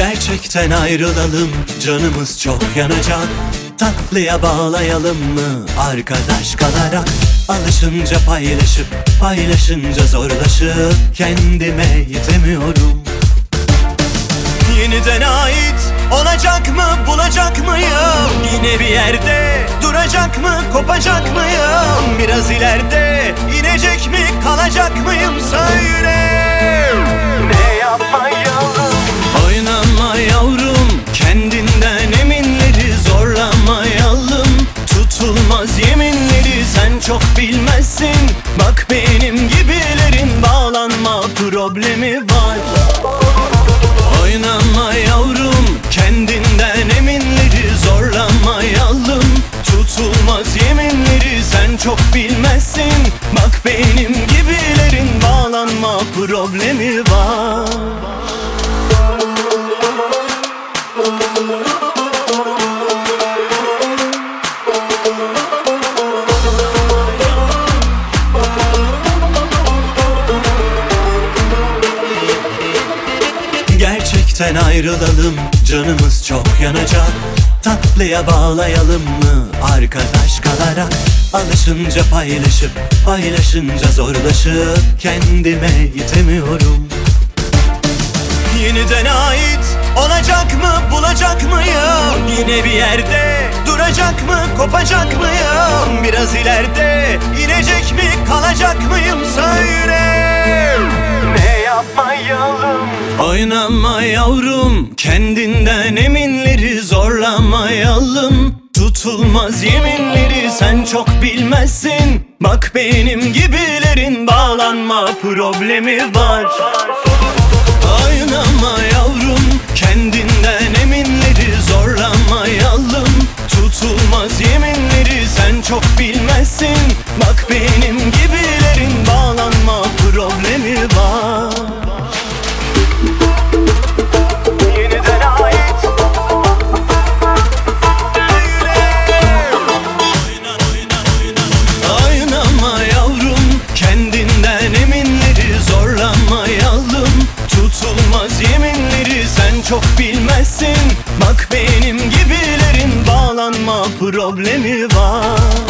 Gerçekten ayrılalım, canımız çok yanacak. Tatlıya bağlayalım mı arkadaş kalarak? Alışınca paylaşıp, paylaşınca zorlaşıp kendime yetemiyorum. Yeniden ait olacak mı, bulacak mıyım? Yine bir yerde duracak mı, kopacak mıyım? Biraz ileride inecek mi, kalacak mıyım? Söyle. Ne yapmayalım? Oynama yavrum, kendinden eminleri zorlamayalım. Tutulmaz yeminleri sen çok bilmezsin. Bak benim gibilerin bağlanma problemi var. Oynama yavrum, kendinden eminleri zorlamayalım. Tutulmaz yeminleri sen çok bilmezsin. Bak benim gibilerin bağlanma problemi var. Gerçekten ayrılalım, canımız çok yanacak. Tatlıya bağlayalım mı arkadaş kalarak? Alışınca paylaşıp, paylaşınca zorlaşıp kendime yetemiyorum. Yeniden ait olacak mı, bulacak mıyım? Yine bir yerde duracak mı, kopacak mıyım? Biraz ileride inecek mi, kalacak mıyım? Söyle. Ne yapmayalım? Oynama yavrum, kendinden eminleri zorlamayalım. Tutulmaz yeminleri sen çok bilmezsin. Bak benim gibilerin bağlanma problemi var. Oynama yavrum, kendinden eminleri zorlamayalım. Tutulmaz yeminleri sen çok bilmezsin. Bak benim gibilerin bağlanma problemi var. Yeniden ait. Oynama yavrum, kendinden eminleri zorlamayalım. Tutulmaz yeminleri sen çok bilmezsin. Bak benim gibilerin bağlanma problemi var.